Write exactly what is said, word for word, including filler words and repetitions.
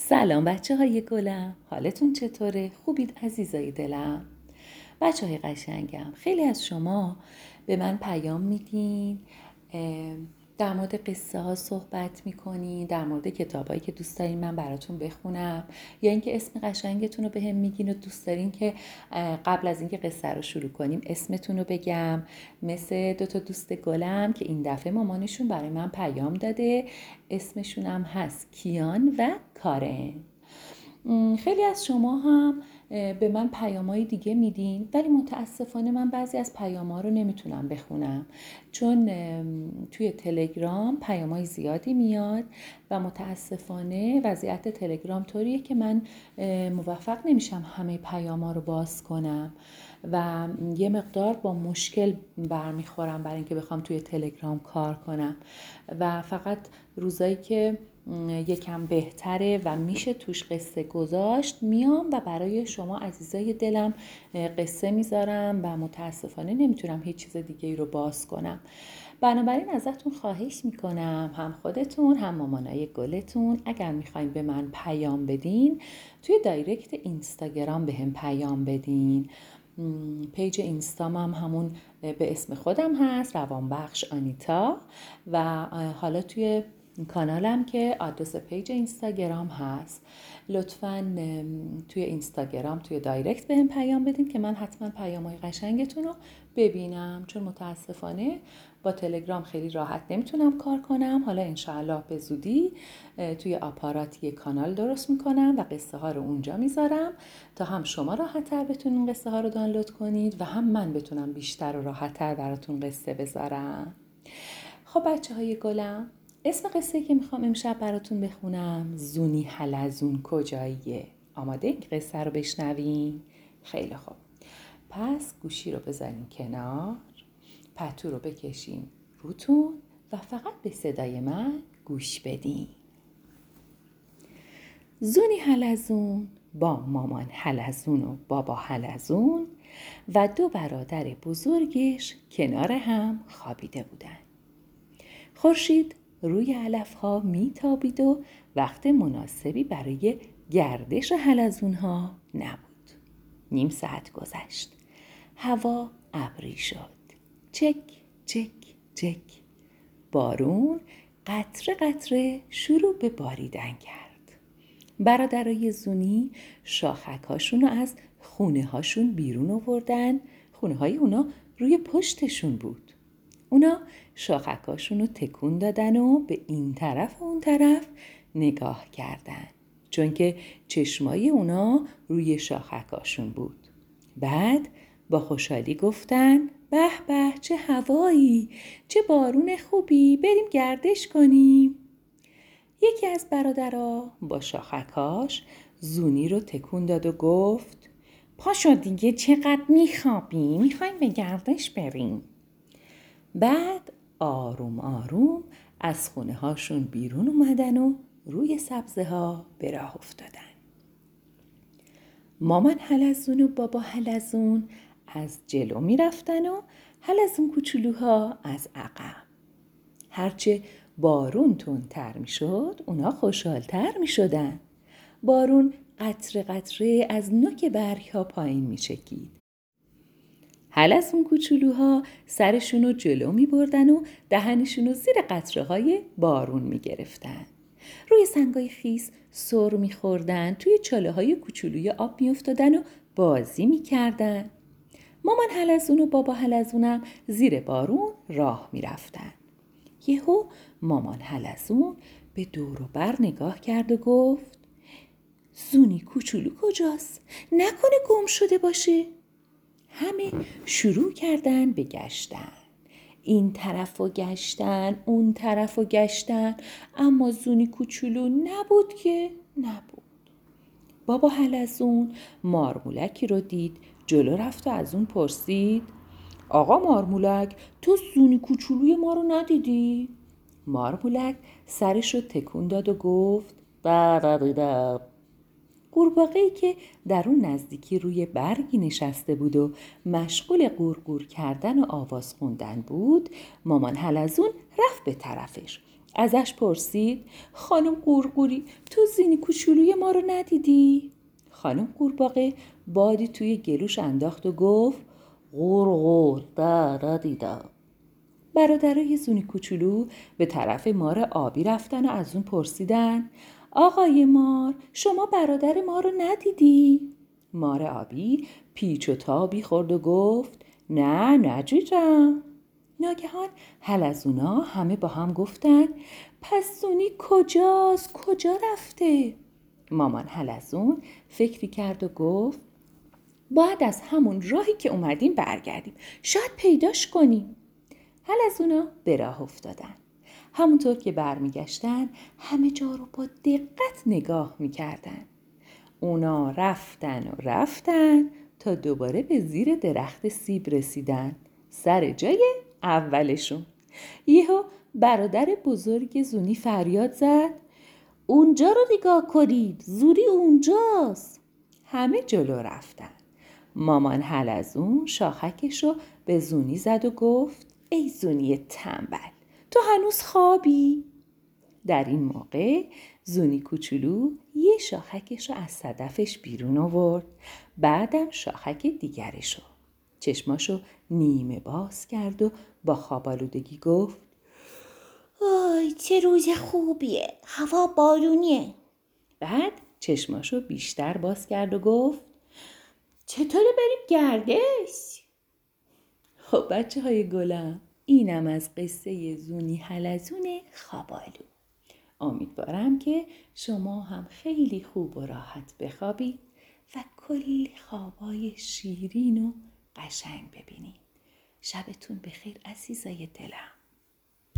سلام بچه های گلم، حالتون چطوره؟ خوبید عزیزای دلم؟ بچه های قشنگم، خیلی از شما به من پیام میدین، در مورد قصه ها صحبت میکنین، در مورد کتاب هایی که دوست دارین من براتون بخونم، یا اینکه اسم قشنگتون رو به هم میگین و دوست دارین که قبل از اینکه قصه رو شروع کنیم اسمتون رو بگم. مثل دو تا دوست گلم که این دفعه مامانشون برای من پیام داده، اسمشون هم هست کیان و کارن. خیلی از شما هم به من پیام‌های دیگه میدین، ولی متاسفانه من بعضی از پیام‌ها رو نمیتونم بخونم، چون توی تلگرام پیام‌های زیادی میاد و متاسفانه وضعیت تلگرام طوریه که من موفق نمیشم همه پیام‌ها رو باز کنم و یه مقدار با مشکل برمیخورم برای اینکه بخوام توی تلگرام کار کنم و فقط روزایی که یکم بهتره و میشه توش قصه گذاشت میام و برای شما عزیزای دلم قصه میذارم و متاسفانه نمیتونم هیچ چیز دیگه ای رو باز کنم. بنابراین ازتون خواهش میکنم، هم خودتون هم مامانای گلتون، اگر میخواین به من پیام بدین توی دایرکت اینستاگرام به هم پیام بدین. پیج اینستام هم همون به اسم خودم هست، روانبخش آنیتا، و حالا توی کانالم که آدرس پیج اینستاگرام هست. لطفاً توی اینستاگرام توی دایرکت بهم پیام بدین که من حتما پیام‌های قشنگتون رو ببینم، چون متاسفانه با تلگرام خیلی راحت نمیتونم کار کنم. حالا انشاءالله به زودی توی آپاراتی کانال درست میکنم و قصه ها رو اونجا میذارم تا هم شما راحت‌تر بتونین قصه ها رو دانلود کنید و هم من بتونم بیشتر و راحت‌تر براتون قصه بذارم. خب بچه های گلم، اسم قصه که میخوام امشب براتون بخونم زونی حلزون کجاییه. آماده این قصه رو بشنوین؟ خیلی خوب، پس گوشی رو بذارین کنار، پتو رو بکشین روتون و فقط به صدای من گوش بدین. زونی حلزون با مامان حلزون و بابا حلزون و دو برادر بزرگش کنار هم خوابیده بودن. خورشید روی علف‌ها میتابید و وقت مناسبی برای گردش حلزون‌ها نبود. نیم ساعت گذشت. هوا ابری شد. چک چک چک. بارون قطره قطره شروع به باریدن کرد. برادرای زونی شاخک‌هاشون رو از خونه‌هاشون بیرون آوردن. خونه‌های اونا روی پشتشون بود. اونا شاخکاشون رو تکون دادن و به این طرف و اون طرف نگاه کردن، چون که چشمای اونا روی شاخکاشون بود. بعد با خوشحالی گفتن به به، چه هوایی، چه بارون خوبی، بریم گردش کنیم. یکی از برادرها با شاخکاش زونی رو تکون داد و گفت پاشو دیگه، چقدر میخوابی، میخوایم به گردش بریم. بعد آروم آروم از خونه هاشون بیرون اومدن و روی سبزه ها به راه افتادن. مامان حلزون و بابا حلزون از جلو می رفتن و حلزون کوچولوها از عقب. هرچه بارون تندتر می شد اونا خوشحالتر می شدن. بارون قطره قطره از نوک برگ ها پایین می چکید. حلزون کوچولوها سرشونو جلو می بردن و دهنشونو زیر قطره های بارون می گرفتن. روی سنگای خیس سر می خوردن، توی چاله های کوچولوی آب می افتادن و بازی می کردن. مامان حلزون و بابا حلزونم زیر بارون راه می رفتن. یهو مامان حلزون به دور و بر نگاه کرد و گفت زونی کوچولو کجاست؟ نکنه گم شده باشه؟ همه شروع کردن به گشتن. این طرف و گشتن، اون طرف و گشتن، اما زونی کوچولو نبود که نبود. بابا حلزون مارمولکی رو دید، جلو رفت و از اون پرسید آقا مارمولک، تو زونی کوچولوی ما رو ندیدی؟ مارمولک سرش رو تکون داد و گفت بابا. قورباغه‌ای که در اون نزدیکی روی برگی نشسته بود و مشغول قورقور کردن و آواز خوندن بود، مامان حلزون رفت به طرفش. ازش پرسید خانم قورقوری تو زینی کوچولوی ما رو ندیدی؟ خانم قورباغه بادی توی گلوش انداخت و گفت قورقور ده دیدم. برادرای زونی کوچولو به طرف مار آبی رفتن و از اون پرسیدن آقای مار شما برادر ما رو ندیدی؟ مار آبی پیچ و تابی خورد و گفت نه ندیدم. ناگهان حلزونا همه با هم گفتن پس زونی کجاست؟ کجا رفته؟ مامان حلزون فکری کرد و گفت باید از همون راهی که اومدیم برگردیم، شاید پیداش کنیم. حلزونا به راه افتادن. همونطور که برمیگشتن همه جا رو با دقت نگاه میکردن. اونا رفتن و رفتن تا دوباره به زیر درخت سیب رسیدن، سر جای اولشون. یهو برادر بزرگ زونی فریاد زد اونجا رو نگاه کنید، زوری اونجاست. همه جلو رفتن. مامان حلزون شاخکش رو به زونی زد و گفت ای زونی تنبل تو هنوز خوابی؟ در این موقع زونی کوچولو یه شاخکش رو از صدفش بیرون آورد، بعدم شاخک دیگرش رو. چشماشو نیمه باز کرد و با خوابالودگی گفت آی چه روز خوبیه، هوا بارونیه. بعد چشماشو بیشتر باز کرد و گفت چطوره بریم گردش؟ خب بچه های گلم اینم از قصه زونی حلزون خوابالو. امیدوارم که شما هم خیلی خوب و راحت بخوابید و کلی خوابای شیرین و قشنگ ببینید. شبتون بخیر عزیزای دلم.